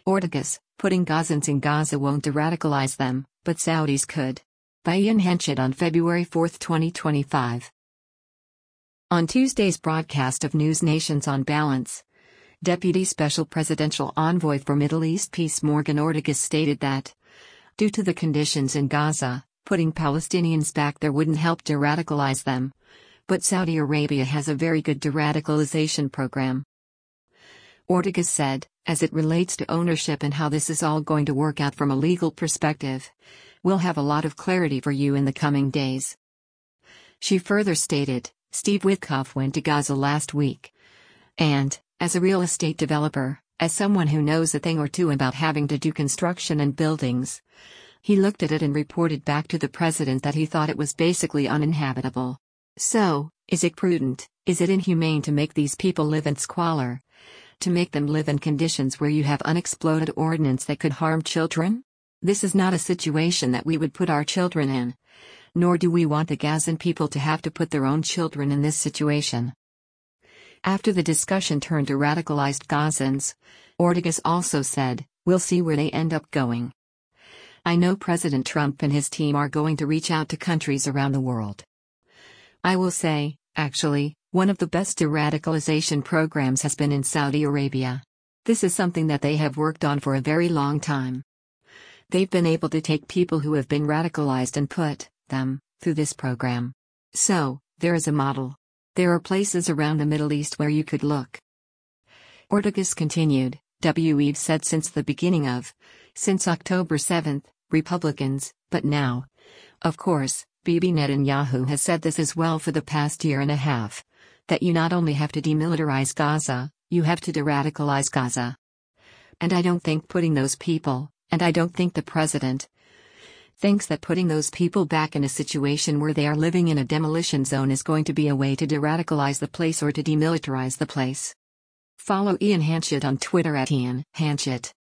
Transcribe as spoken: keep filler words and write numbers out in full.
Ortagus, putting Gazans in Gaza won't de-radicalize them, but Saudis could. By Ian Henchett on February fourth, twenty twenty-five. On Tuesday's broadcast of News Nations on Balance, Deputy Special Presidential Envoy for Middle East Peace Morgan Ortagus stated that, due to the conditions in Gaza, putting Palestinians back there wouldn't help de-radicalize them, but Saudi Arabia has a very good de-radicalization program. Ortagus said, as it relates to ownership and how this is all going to work out from a legal perspective, we'll have a lot of clarity for you in the coming days. She further stated, Steve Witkoff went to Gaza last week. And, as a real estate developer, as someone who knows a thing or two about having to do construction and buildings, he looked at it and reported back to the president that he thought it was basically uninhabitable. So, is it prudent, is it inhumane to make these people live in squalor? To make them live in conditions where you have unexploded ordnance that could harm children? This is not a situation that we would put our children in. Nor do we want the Gazan people to have to put their own children in this situation. After the discussion turned to radicalized Gazans, Ortagus also said, we'll see where they end up going. I know President Trump and his team are going to reach out to countries around the world. I will say, actually, one of the best de-radicalization programs has been in Saudi Arabia. This is something that they have worked on for a very long time. They've been able to take people who have been radicalized and put them through this program. So, there is a model. There are places around the Middle East where you could look. Ortagus continued, we've said since the beginning of, since October seventh, Republicans, but now. Of course, Bibi Netanyahu has said this as well for the past year and a half. That you not only have to demilitarize Gaza, you have to de-radicalize Gaza. And I don't think putting those people, and I don't think the president, thinks that putting those people back in a situation where they are living in a demolition zone is going to be a way to de-radicalize the place or to demilitarize the place. Follow Ian Henchett on Twitter at Ian Henchett.